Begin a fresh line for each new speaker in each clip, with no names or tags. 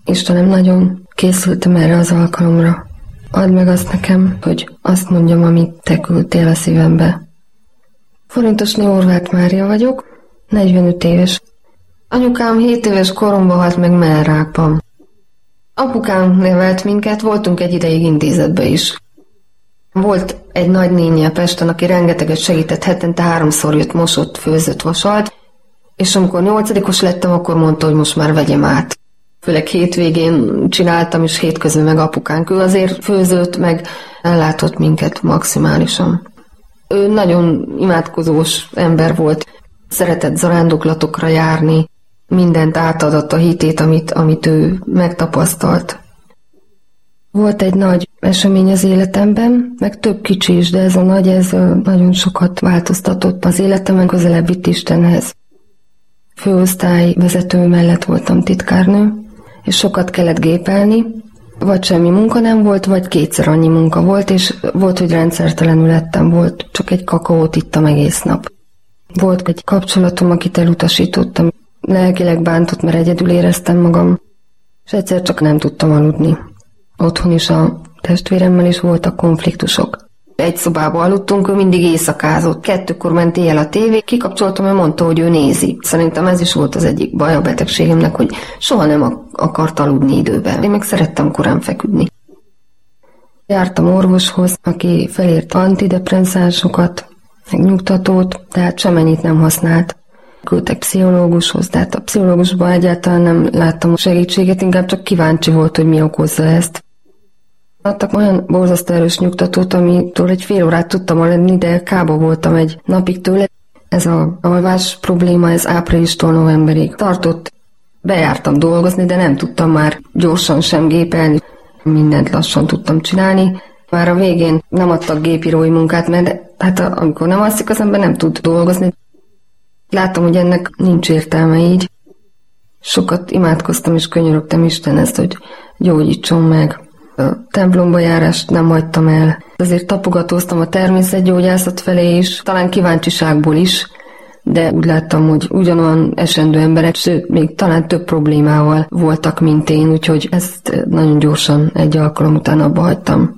Istenem, nagyon készültem erre az alkalomra. Add meg azt nekem, hogy azt mondjam, amit te küldtél a szívembe. Forintosné Horváth Mária vagyok, 45 éves. Anyukám 7 éves koromban halt meg mellrákban. Apukám nevelt minket, voltunk egy ideig intézetbe is. Volt egy nagynénje Pesten, aki rengeteget segített, hetente 3-szor jött, mosott, főzött, vasalt, és amikor 8-os lettem, akkor mondta, hogy most már vegyem át. Főleg hétvégén csináltam, és hétközben meg apukánk. Ő azért főzött, meg ellátott minket maximálisan. Ő nagyon imádkozós ember volt, szeretett zarándoklatokra járni, mindent átadott a hitét, amit ő megtapasztalt. Volt egy nagy esemény az életemben, meg több kicsi is, de ez a nagy, ez nagyon sokat változtatott az életemen, közelebb vitt Istenhez. Főosztály vezető mellett voltam titkárnő, és sokat kellett gépelni, vagy semmi munka nem volt, vagy 2-szer annyi munka volt, és volt, hogy rendszertelenül ettem, volt, csak egy kakaót ittam egész nap. Volt egy kapcsolatom, akit elutasítottam, lelkileg bántott, mert egyedül éreztem magam, és egyszer csak nem tudtam aludni. Otthon is a testvéremmel is voltak konfliktusok. Egy szobában aludtunk, ő mindig éjszakázott. 2-kor ment éjjel a tévé, kikapcsoltam, mert mondta, hogy ő nézi. Szerintem ez is volt az egyik baj a betegségemnek, hogy soha nem akart aludni időben. Én meg szerettem korán feküdni. Jártam orvoshoz, aki felírt antidepresszánsokat, meg nyugtatót, tehát semennyit nem használt. Küldtek pszichológushoz, tehát a pszichológusban egyáltalán nem láttam a segítséget, inkább csak kíváncsi volt, hogy mi okozza ezt. Adtak olyan borzasztó erős nyugtatót, amitől egy fél órát tudtam aludni, de kába voltam egy napig tőle. Ez a alvás probléma, ez áprilistól novemberig tartott. Bejártam dolgozni, de nem tudtam már gyorsan sem gépelni. Mindent lassan tudtam csinálni. Már a végén nem adtak gépírói munkát, mert hát amikor nem alszik, az ember nem tud dolgozni. Láttam, hogy ennek nincs értelme így. Sokat imádkoztam és könyörögtem Istenhez, hogy gyógyítson meg. A templomba járást nem hagytam el. Azért tapogatóztam a természetgyógyászat felé is, talán kíváncsiságból is, de úgy láttam, hogy ugyanolyan esendő emberek, sőt, még talán több problémával voltak, mint én, úgyhogy ezt nagyon gyorsan egy alkalom után abba hagytam.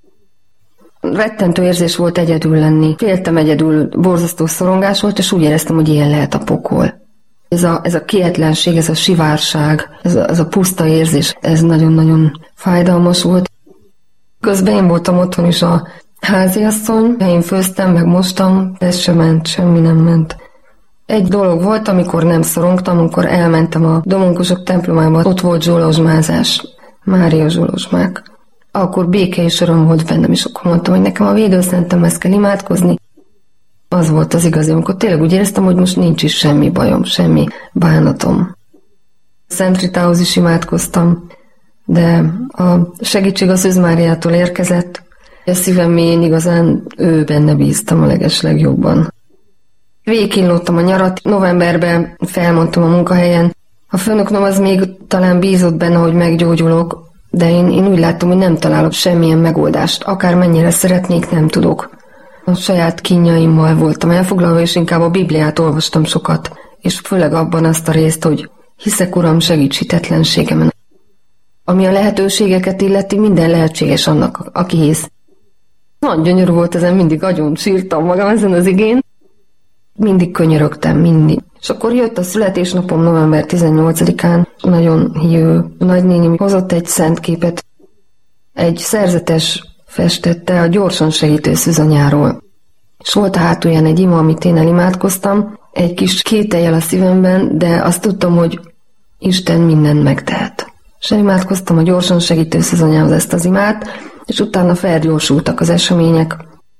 Rettentő érzés volt egyedül lenni. Féltem egyedül, borzasztó szorongás volt, és úgy éreztem, hogy ilyen lehet a pokol. Ez a kietlenség, ez a sivárság, ez a puszta érzés, ez nagyon-nagyon fájdalmas volt. Közben én voltam otthon is a háziasszony, én főztem, meg mostam, ez sem ment, semmi nem ment. Egy dolog volt, amikor nem szorongtam, amikor elmentem a Domonkosok templomába, ott volt zsolozsmázás, Mária zsolozsmák. Akkor béke és öröm volt bennem, és akkor mondtam, hogy nekem a védőszentemhez kell imádkozni. Az volt az igazi, amikor tényleg úgy éreztem, hogy most nincs is semmi bajom, semmi bánatom. Szent Ritához is imádkoztam, de a segítség a Szűz Máriától érkezett. A szívem mélyén igazán ő benne bíztam a legeslegjobban. Végigkínlottam a nyarat, novemberben felmondtam a munkahelyen. A főnöknöm az még talán bízott benne, hogy meggyógyulok, de én úgy láttam, hogy nem találok semmilyen megoldást. Akármennyire szeretnék, nem tudok. A saját kínjaimmal voltam elfoglalva, és inkább a Bibliát olvastam sokat, és főleg abban azt a részt, hogy hiszek, Uram, segíts hitetlenségemen. Ami a lehetőségeket illeti, minden lehetséges annak, aki hisz. Nagyon gyönyörű volt ezen, mindig agyon sírtam magam ezen az igén. Mindig könyörögtem, mindig. És akkor jött a születésnapom november 18-án, nagyon hívő nagynéni hozott egy szentképet. Egy szerzetes festette a gyorsan segítő szűzanyáról. És volt a hátulján egy ima, amit én elimádkoztam, egy kis kétellyel a szívemben, de azt tudtam, hogy Isten mindent megtehet. És elimádkoztam a gyorsan segítő szűzanyához ezt az imát, és utána felgyorsultak az események.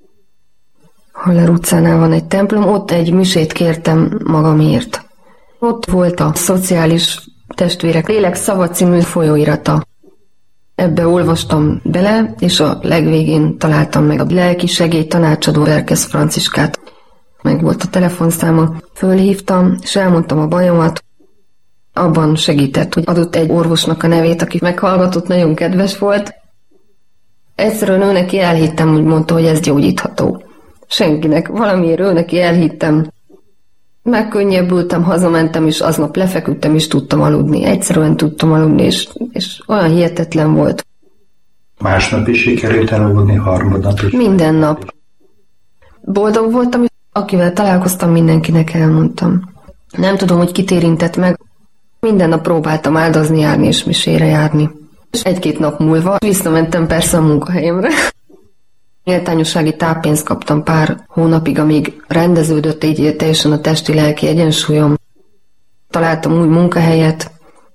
Haller utcánál van egy templom, ott egy misét kértem magamért. Ott volt a Szociális Testvérek Lélek Szava című folyóirata. Ebbe olvastam bele, és a legvégén találtam meg a lelki segély tanácsadó Verkesz Franciskát. Meg volt a telefonszáma, fölhívtam, és elmondtam a bajomat. Abban segített, hogy adott egy orvosnak a nevét, aki meghallgatott, nagyon kedves volt. Egyszerűen ő neki elhittem, úgy mondta, hogy ez gyógyítható. Senkinek, valamiért ő neki elhittem. Megkönnyebbültem, hazamentem, és aznap lefeküdtem, és tudtam aludni. Egyszerűen tudtam aludni, és olyan hihetetlen volt.
Másnap is sikerült elaludni, harmadnap is?
Minden nap. Boldog voltam, és akivel találkoztam, mindenkinek elmondtam. Nem tudom, hogy kit érintett meg. Minden nap próbáltam áldozni, járni és misére járni. És egy-két nap múlva visszamentem persze a munkahelyemre. Méltányossági táppénzt kaptam pár hónapig, amíg rendeződött így teljesen a testi-lelki egyensúlyom. Találtam új munkahelyet.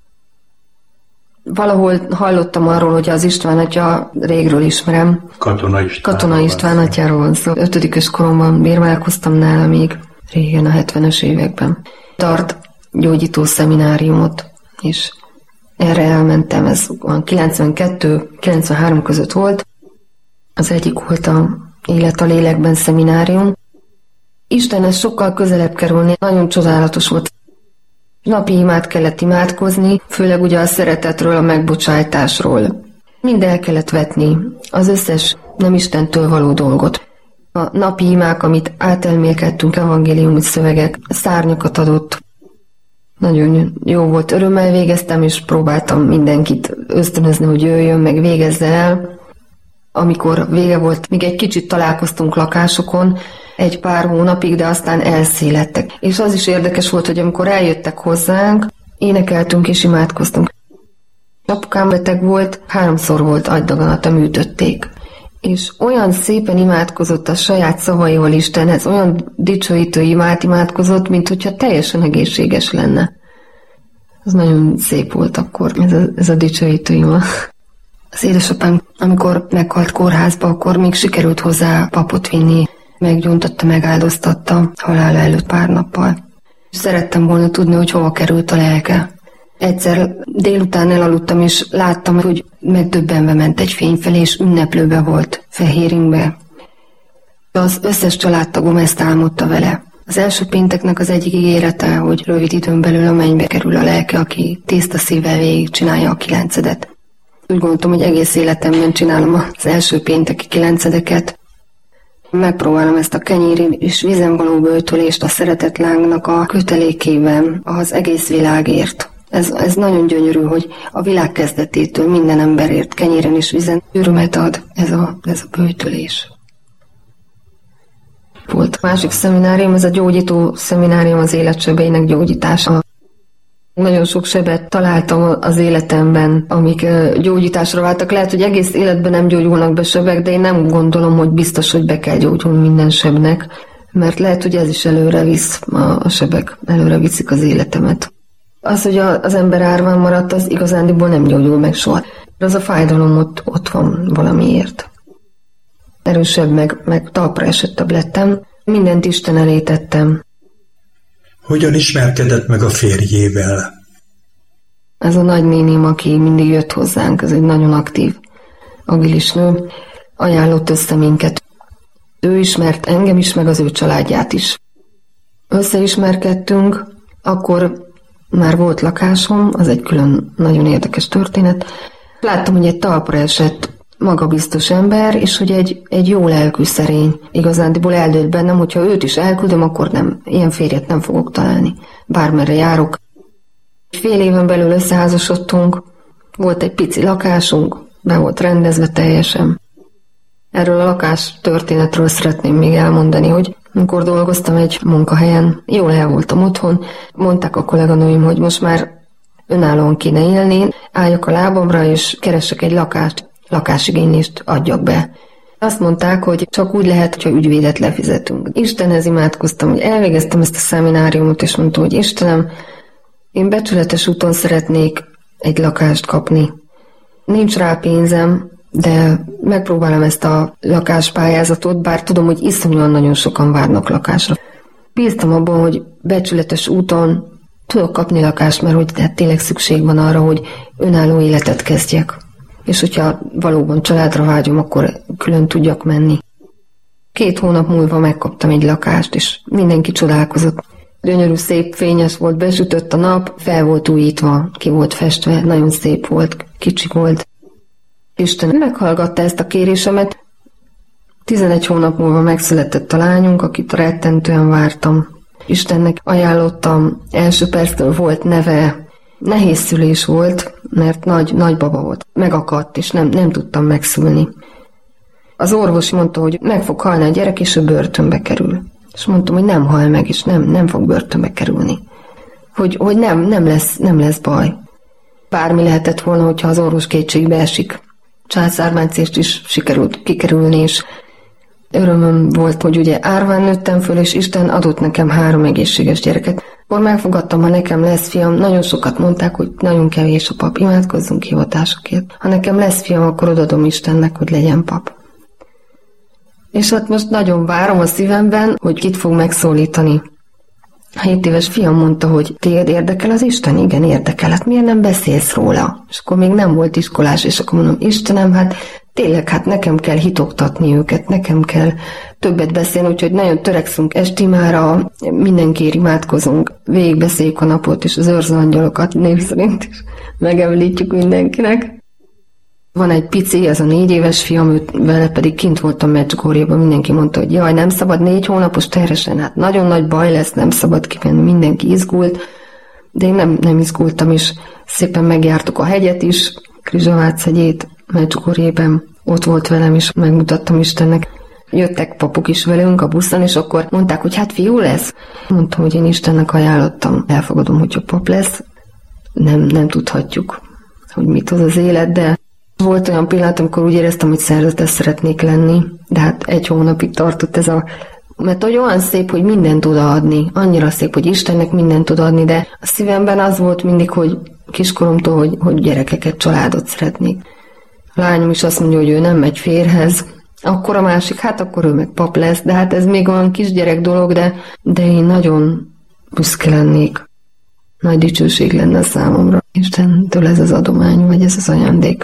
Valahol hallottam arról, hogy az István atya, régről ismerem. Katona István atyáról van szó. 5. koromban bérmálkoztam nála még régen, a 70-es években. Tart gyógyító szemináriumot, és erre elmentem, ez 92-93 között volt. Az egyik volt a Élet a lélekben szeminárium. Istenhez sokkal közelebb kerülni, nagyon csodálatos volt. Napi imát kellett imádkozni, főleg ugye a szeretetről, a megbocsájtásról. Mind el kellett vetni, az összes nem Istentől való dolgot. A napi imák, amit átelmélkedtünk, evangéliumi szövegek, szárnyakat adott. Nagyon jó volt, örömmel végeztem, és próbáltam mindenkit ösztönözni, hogy jöjjön, meg végezze el. Amikor vége volt, még egy kicsit találkoztunk lakásokon, egy pár hónapig, de aztán elszélettek. És az is érdekes volt, hogy amikor eljöttek hozzánk, énekeltünk és imádkoztunk. Apukám beteg volt, 3-szor volt agydaganata, műtötték. És olyan szépen imádkozott a saját szavaival Istenhez, olyan dicsőítő imát imádkozott, mint hogyha teljesen egészséges lenne. Ez nagyon szép volt akkor, ez a dicsőítő ima. Az édesapám, amikor meghalt kórházba, akkor még sikerült hozzá papot vinni, meggyóntatta, megáldoztatta halála előtt pár nappal. Szerettem volna tudni, hogy hova került a lelke. Egyszer délután elaludtam, és láttam, hogy megdöbbenve ment egy fény felé, és ünneplőbe volt, fehéringbe. Az összes családtagom ezt álmodta vele. Az első pénteknek az egyik ígérete, hogy rövid időn belül a mennybe kerül a lelke, aki tiszta szívvel végig csinálja a 9. Úgy gondoltam, hogy egész életemben csinálom az első pénteki 9-eket. Megpróbálom ezt a kenyér és vízen való böjtölést a szeretetlángnak a kötelékében az egész világért. Ez nagyon gyönyörű, hogy a világ kezdetétől minden emberért kenyéren és vízen örömet ad ez a böjtölés. Volt a másik szeminárium, ez a gyógyító szeminárium, az életsebeinek gyógyítása. Nagyon sok sebet találtam az életemben, amik gyógyításra váltak. Lehet, hogy egész életben nem gyógyulnak be sebek, de én nem gondolom, hogy biztos, hogy be kell gyógyulni minden sebnek, mert lehet, hogy ez is előre visz, a sebek előre viszik az életemet. Az, hogy az ember árván maradt, az igazándiból nem gyógyul meg soha. Az a fájdalom ott van valamiért. Erősebb, meg talpra esettebb lettem. Mindent Isten elé tettem.
Hogyan ismerkedett meg a férjével?
Ez a nagynéném, aki mindig jött hozzánk, ez egy nagyon aktív, agilis nő, ajánlott össze minket. Ő ismert engem is, meg az ő családját is. Összeismerkedtünk, akkor már volt lakásom, az egy külön nagyon érdekes történet. Láttam, hogy egy talpra esett magabiztos ember, és hogy egy jó lelkű szerény. Igazándiból eldőlt bennem, hogyha őt is elküldöm, akkor nem, ilyen férjet nem fogok találni. Bármerre járok. Fél éven belül összeházasodtunk, volt egy pici lakásunk, be volt rendezve teljesen. Erről a lakás történetről szeretném még elmondani, hogy amikor dolgoztam egy munkahelyen, jól el voltam otthon, mondták a kolléganőim, hogy most már önállóan kéne élni, álljak a lábamra és keressek egy lakást, lakásigénylést adjak be. Azt mondták, hogy csak úgy lehet, hogyha ügyvédet lefizetünk. Istenhez imádkoztam, hogy elvégeztem ezt a szemináriumot, és mondtam, hogy Istenem, én becsületes úton szeretnék egy lakást kapni. Nincs rá pénzem, de megpróbálom ezt a lakáspályázatot, bár tudom, hogy iszonyúan nagyon sokan várnak lakásra. Bíztam abban, hogy becsületes úton tudok kapni lakást, mert hogy tényleg szükség van arra, hogy önálló életet kezdjek. És hogyha valóban családra vágyom, akkor külön tudjak menni. 2 hónap múlva megkaptam egy lakást, és mindenki csodálkozott. Gyönyörű, szép, fényes volt, besütött a nap, fel volt újítva, ki volt festve, nagyon szép volt, kicsi volt. Isten meghallgatta ezt a kérésemet. 11 hónap múlva megszületett a lányunk, akit rettentően vártam. Istennek ajánlottam, első perctől volt neve. Nehéz szülés volt, mert nagy baba volt. Megakadt, és nem tudtam megszülni. Az orvos mondta, hogy meg fog halni a gyerek, és ő börtönbe kerül. És mondtam, hogy nem hal meg, és nem fog börtönbe kerülni. Hogy nem lesz baj. Bármi lehetett volna, hogyha az orvos kétségbe esik. Császármetszést is sikerült kikerülni, és örömöm volt, hogy ugye árván nőttem föl, és Isten adott nekem 3 egészséges gyereket. Akkor megfogadtam, ha nekem lesz fiam, nagyon sokat mondták, hogy nagyon kevés a pap, imádkozzunk hivatásokért. Ha nekem lesz fiam, akkor odadom Istennek, hogy legyen pap. És hát most nagyon várom a szívemben, hogy kit fog megszólítani. A 7 éves fiam mondta, hogy téged érdekel az Isten? Igen, érdekel. Hát miért nem beszélsz róla? És akkor még nem volt iskolás, és akkor mondom, Istenem, hát tényleg, hát nekem kell hitoktatni őket, nekem kell többet beszélni, úgyhogy nagyon törekszünk estimára, mindenkiért imádkozunk, végigbeszéljük a napot, és az őrző angyalokat név szerint is megemlítjük mindenkinek. Van egy pici, ez a 4 éves fiam, vele pedig kint voltam Medjugorjében, mindenki mondta, hogy jaj, nem szabad 4 hónapos terhesen, hát nagyon nagy baj lesz, nem szabad kimenni, mindenki izgult, de én nem izgultam, és szépen megjártuk a hegyet is, Krizsavác hegyét Medjugorjében, ott volt velem is, megmutattam Istennek. Jöttek papok is velünk a buszon, és akkor mondták, hogy hát fiú lesz. Mondtam, hogy én Istennek ajánlottam, elfogadom, hogyha pap lesz, nem tudhatjuk, hogy mit hoz az élet, de volt olyan pillanat, amikor úgy éreztem, hogy szerzetes szeretnék lenni, de hát 1 hónapig tartott ez mert olyan szép, hogy mindent odaadni, annyira szép, hogy Istennek mindent odaadni, de a szívemben az volt mindig, hogy kiskoromtól, hogy gyerekeket, családot szeretnék. A lányom is azt mondja, hogy ő nem megy férhez, akkor a másik, hát akkor ő meg pap lesz, de hát ez még olyan kisgyerek dolog, de én nagyon büszke lennék. Nagy dicsőség lenne számomra. Istentől ez az adomány, vagy ez az ajándék.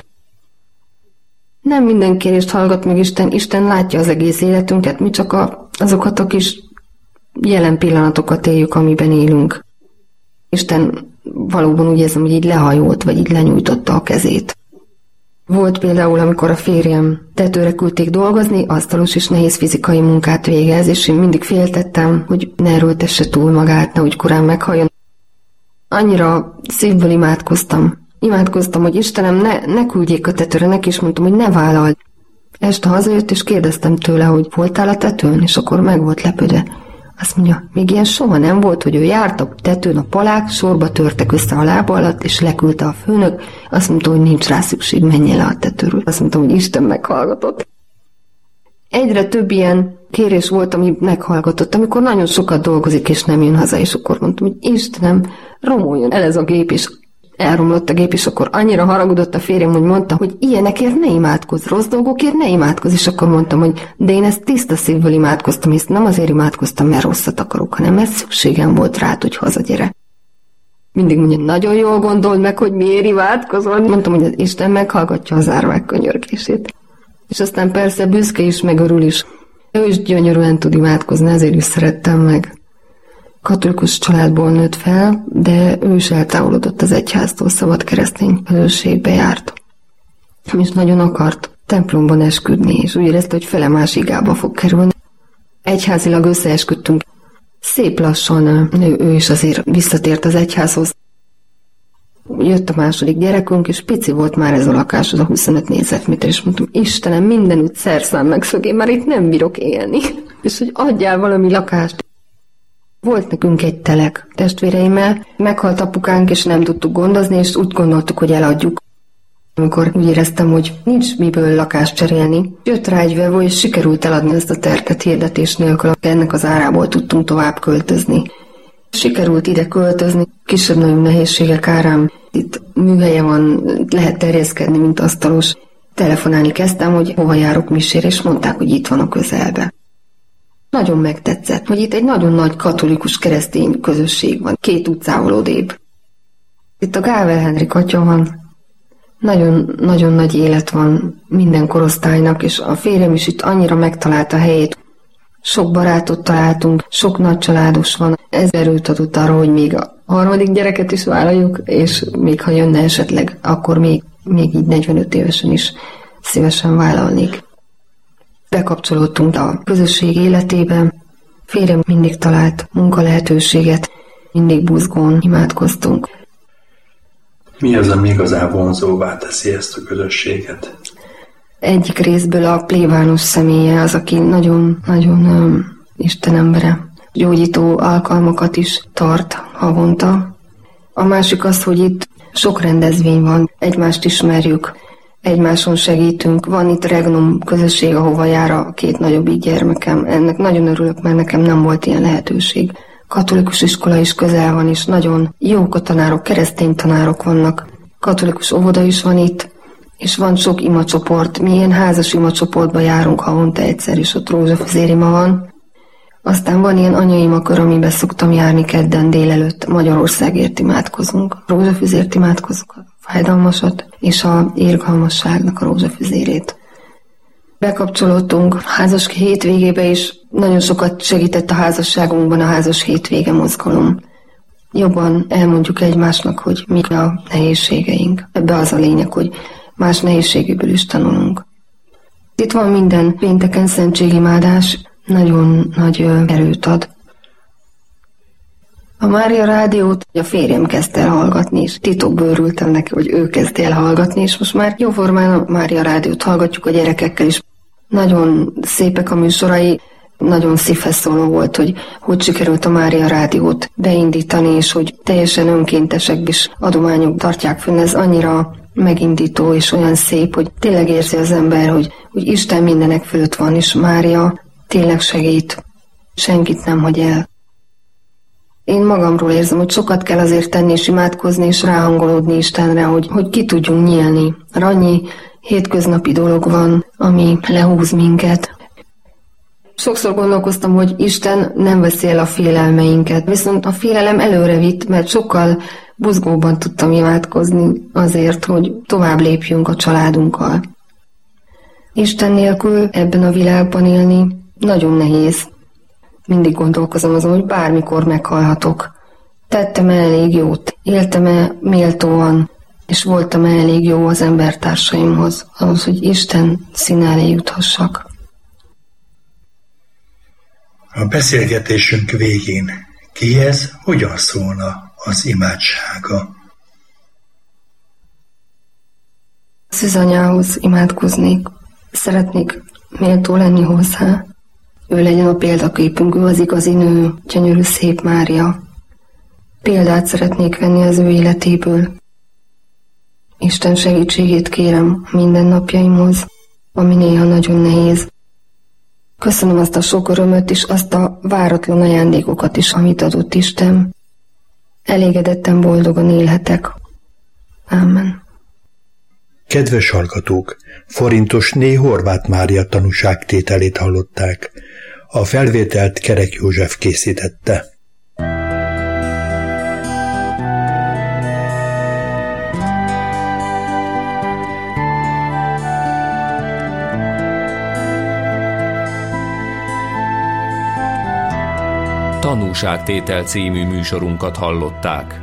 Nem minden kérést hallgat meg Isten látja az egész életünket, mi csak azokat a kis jelen pillanatokat éljük, amiben élünk. Isten valóban úgy érzem, hogy így lehajolt, vagy így lenyújtotta a kezét. Volt például, amikor a férjem tetőre küldték dolgozni, asztalos és nehéz fizikai munkát végez, és én mindig féltettem, hogy ne erőltesse túl magát, nehogy korán meghalljon. Annyira szívből imádkoztam, hogy Istenem, ne küldjék a tetőre, neki is mondtam, hogy ne vállald. Este hazajött, és kérdeztem tőle, hogy voltál a tetőn, és akkor meg volt lepődve. Azt mondja, még ilyen soha nem volt, hogy ő járt a tetőn, a palák, sorba törtek össze a lába alatt, és leküldte a főnök. Azt mondta, hogy nincs rá szükség, menjél le a tetőről. Azt mondta, hogy Isten meghallgatott. Egyre több ilyen kérés volt, ami meghallgatott, amikor nagyon sokat dolgozik, és nem jön haza, és akkor mondtam, hogy Istenem, romoljon el ez a gép, és elromlott a gép, és akkor annyira haragudott a férjem, hogy mondta, hogy ilyenekért ne imádkozz, rossz dolgokért ne imádkozz, és akkor mondtam, hogy de én ezt tiszta szívből imádkoztam, és nem azért imádkoztam, mert rosszat akarok, hanem mert szükségem volt rád, hogy hazagyere. Mindig mondja, nagyon jól gondold meg, hogy miért imádkozol. Mondtam, hogy az Isten meghallgatja az árvák könyörgését. És aztán persze büszke is, meg örül is. Ő is gyönyörűen tud imádkozni, ezért is szerettem meg. Katolikus családból nőtt fel, de ő is eltávolodott az egyháztól, szabad keresztény közösségbe járt. És nagyon akart templomban esküdni, és úgy érezte, hogy fele más igába fog kerülni. Egyházilag összeesküdtünk. Szép lassan ő is azért visszatért az egyházhoz. Jött a második gyerekünk, és pici volt már ez a lakás, az a 25 négyzetméter, és mondtam, Istenem, mindenütt szerszám megszög, én már itt nem bírok élni. És hogy adjál valami lakást. Volt nekünk egy telek testvéreimmel, meghalt apukánk, és nem tudtuk gondozni, és úgy gondoltuk, hogy eladjuk. Amikor úgy éreztem, hogy nincs miből lakást cserélni, jött rá egy vevő, és sikerült eladni ezt a terket hirdetés nélkül, ennek az árából tudtunk tovább költözni. Sikerült ide költözni, kisebb-nagyobb nehézségek árán. Itt műhelye van, lehet terjeszkedni, mint asztalos. Telefonálni kezdtem, hogy hova járok misére, és mondták, hogy itt van a közelben. Nagyon megtetszett, hogy itt egy nagyon nagy katolikus keresztény közösség van, 2 utcával odébb. Itt a Gáver Henrik atya van, nagyon nagy élet van minden korosztálynak, és a férjem is itt annyira megtalálta a helyét. Sok barátot találtunk, sok nagy családos van. Ez erőt adott arra, hogy még a 3. gyereket is vállaljuk, és még ha jönne esetleg, akkor még így 45 évesen is szívesen vállalnék. Bekapcsolódtunk a közösség életébe, Férjem mindig talált munkalehetőséget, mindig buzgón imádkoztunk.
Mi az, ami igazán vonzóvá teszi ezt a közösséget?
Egyik részből a plébános személye az, aki nagyon Isten embere. Gyógyító alkalmakat is tart havonta. A másik az, hogy itt sok rendezvény van, egymást ismerjük, egymáson segítünk. Van itt Regnum közösség, ahova jár a 2 nagyobbik gyermekem. Ennek nagyon örülök, mert nekem nem volt ilyen lehetőség. Katolikus iskola is közel van, és nagyon jók a tanárok, keresztény tanárok vannak. Katolikus óvoda is van itt, és van sok imacsoport. Mi ilyen házas imacsoportba járunk havonta egyszer, és ott rózsafüzérima van. Aztán van ilyen anyaimakör, amiben szoktam járni kedden délelőtt. Magyarországért imádkozunk, rózsafüzért imádkozunk, a fájdalmasat, és a irgalmasságnak a rózsafüzérét. Bekapcsolódtunk házas hétvégébe is, nagyon sokat segített a házasságunkban a házas hétvége mozgalom. Jobban elmondjuk egymásnak, hogy mik a nehézségeink. Ebbe az a lényeg, hogy más nehézségéből is tanulunk. Itt van minden pénteken szentségimádás, nagyon nagy erőt ad. A Mária rádiót a férjem kezdte el hallgatni, és titokban örültem neki, hogy ő kezdte el hallgatni, és most már jóformán a Mária rádiót hallgatjuk a gyerekekkel is. Nagyon szépek a műsorai, nagyon szívhez szóló volt, hogy sikerült a Mária rádiót beindítani, és hogy teljesen önkéntesek is adományok tartják fönn. Ez annyira megindító és olyan szép, hogy tényleg érzi az ember, hogy Isten mindenek fölött van, és Mária tényleg segít, senkit nem hagy el. Én magamról érzem, hogy sokat kell azért tenni és imádkozni és ráhangolódni Istenre, hogy ki tudjunk nyílni. Annyi hétköznapi dolog van, ami lehúz minket. Sokszor gondolkoztam, hogy Isten nem veszi el a félelmeinket, viszont a félelem előre vitt, mert sokkal buzgóban tudtam imádkozni azért, hogy tovább lépjünk a családunkkal. Isten nélkül ebben a világban élni nagyon nehéz. Mindig gondolkozom azon, hogy bármikor meghalhatok. Tettem-e elég jót, éltem-e méltóan, és voltam-e elég jó az embertársaimhoz, ahhoz, hogy Isten színe elé juthassak.
A beszélgetésünk végén kihez hogyan szólna az imádsága?
Szűzanyához imádkoznék. Szeretnék méltó lenni hozzá. Ő legyen a példaképünk, ő az igazi nő, gyönyörű szép Mária. Példát szeretnék venni az ő életéből. Isten segítségét kérem minden napjaimhoz, ami néha nagyon nehéz. Köszönöm azt a sok örömöt és azt a váratlan ajándékokat is, amit adott Isten. Elégedetten boldogan élhetek. Ámen.
Kedves hallgatók, Forintosné Horváth Mária tanúságtételét hallották. A felvételt Kerek József készítette.
Tanúságtétel című műsorunkat hallották.